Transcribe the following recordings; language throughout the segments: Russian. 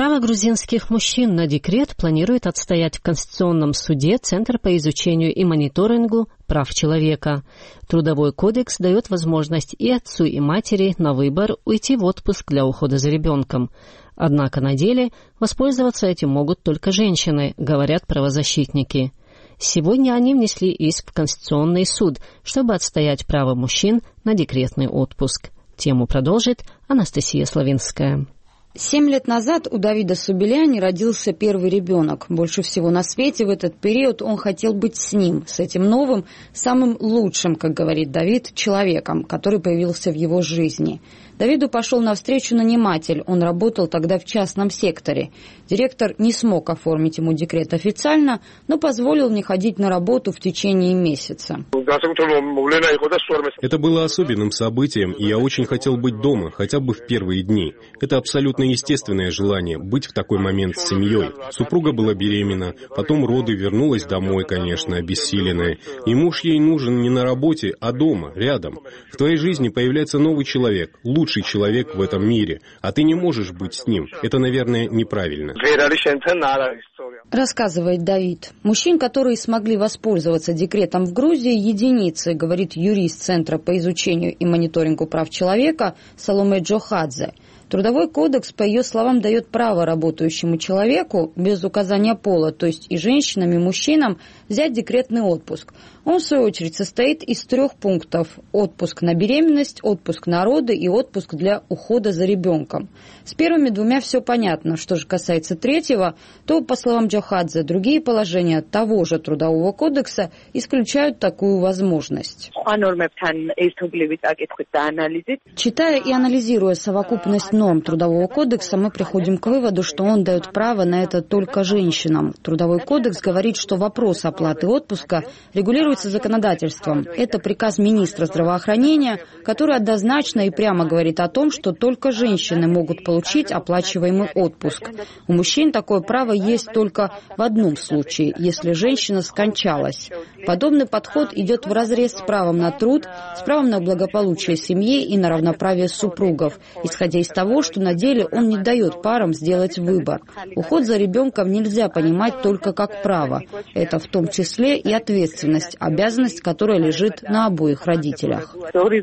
Право грузинских мужчин на декрет планирует отстоять в Конституционном суде Центр по изучению и мониторингу прав человека. Трудовой кодекс дает возможность и отцу, и матери на выбор уйти в отпуск для ухода за ребенком. Однако на деле воспользоваться этим могут только женщины, говорят правозащитники. Сегодня они внесли иск в Конституционный суд, чтобы отстоять право мужчин на декретный отпуск. Тему продолжит Анастасия Славинская. 7 лет назад у Давида Субеляни родился первый ребенок. Больше всего на свете в этот период он хотел быть с ним, с этим новым, самым лучшим, как говорит Давид, человеком, который появился в его жизни. Давиду пошел навстречу наниматель, он работал тогда в частном секторе. Директор не смог оформить ему декрет официально, но позволил не ходить на работу в течение месяца. Это было особенным событием, и я очень хотел быть дома, хотя бы в первые дни. Это абсолютно естественное желание, быть в такой момент с семьей. Супруга была беременна, потом роды, вернулась домой, конечно, обессиленная. И муж ей нужен не на работе, а дома, рядом. В твоей жизни появляется новый человек, лучший человек в этом мире, а ты не можешь быть с ним. Это, наверное, неправильно. Рассказывает Давид. Мужчин, которые смогли воспользоваться декретом в Грузии, единицы, говорит юрист Центра по изучению и мониторингу прав человека Саломе Джохадзе. Трудовой кодекс, по ее словам, дает право работающему человеку, без указания пола, то есть и женщинам, и мужчинам, взять декретный отпуск. Он, в свою очередь, состоит из 3 пунктов. Отпуск на беременность, отпуск на роды и отпуск для ухода за ребенком. С первыми 2 все понятно. Что же касается 3-го, то, по словам Джохадзе, другие положения того же Трудового кодекса исключают такую возможность. Читая и анализируя совокупность норм Трудового кодекса, мы приходим к выводу, что он дает право на это только женщинам. Трудовой кодекс говорит, что вопрос оплаты отпуска регулируется законодательством. Это приказ министра здравоохранения, который однозначно и прямо говорит о том, что только женщины могут получить оплачиваемый отпуск. У мужчин такое право есть только в одном случае, если женщина скончалась. Подобный подход идет вразрез с правом на труд, с правом на благополучие семьи и на равноправие супругов, исходя из того, что на деле он не дает парам сделать выбор. Уход за ребенком нельзя понимать только как право. Это в том числе и ответственность, обязанность, которая лежит на обоих родителях.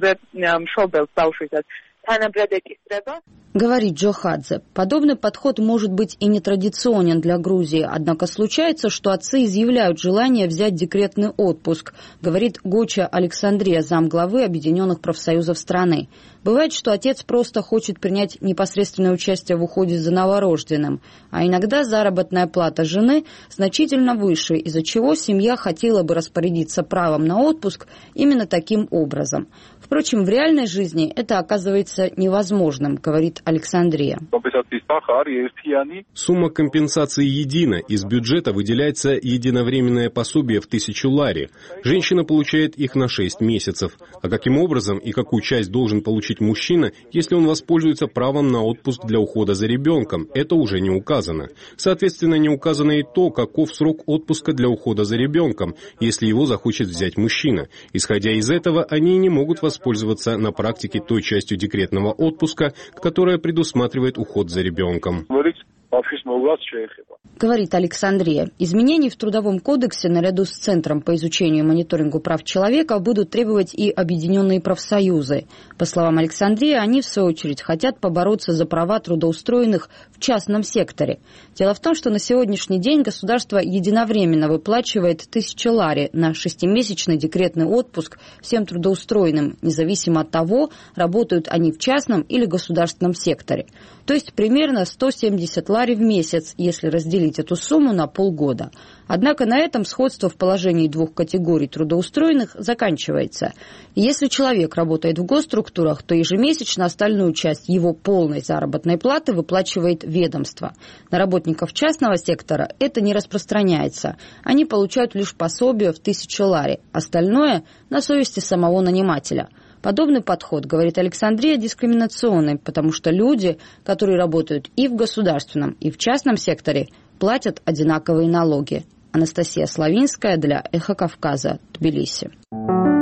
Говорит Джохадзе. Подобный подход может быть и нетрадиционен для Грузии, однако случается, что отцы изъявляют желание взять декретный отпуск, говорит Гоча Александрия, замглавы Объединенных профсоюзов страны. Бывает, что отец просто хочет принять непосредственное участие в уходе за новорожденным, а иногда заработная плата жены значительно выше, из-за чего семья хотела бы распорядиться правом на отпуск именно таким образом. Впрочем, в реальной жизни это оказывается невозможным, говорит Александрия. Сумма компенсации едина. Из бюджета выделяется единовременное пособие в 1000 лари. Женщина получает их на 6 месяцев. А каким образом и какую часть должен получить мужчина, если он воспользуется правом на отпуск для ухода за ребенком, это уже не указано. Соответственно, не указано и то, каков срок отпуска для ухода за ребенком, если его захочет взять мужчина. Исходя из этого, они не могут воспользоваться на практике той частью декретного отпуска, которая предусматривает уход за ребенком. Говорит Александрия. Изменений в Трудовом кодексе наряду с Центром по изучению и мониторингу прав человека будут требовать и объединенные профсоюзы. По словам Александрии, они, в свою очередь, хотят побороться за права трудоустроенных в частном секторе. Дело в том, что на сегодняшний день государство единовременно выплачивает 1000 лари на 6-месячный декретный отпуск всем трудоустроенным, независимо от того, работают они в частном или государственном секторе. То есть примерно 170 лари в месяц, если разделить эту сумму на полгода. Однако на этом сходство в положении 2 категорий трудоустроенных заканчивается. И если человек работает в госструктурах, то ежемесячно остальную часть его полной заработной платы выплачивает ведомство. На работников частного сектора это не распространяется. Они получают лишь пособие в 1000 лари. Остальное на совести самого нанимателя. Подобный подход, говорит Александрия, дискриминационный, потому что люди, которые работают и в государственном, и в частном секторе, платят одинаковые налоги. Анастасия Славинская для «Эхо Кавказа», Тбилиси.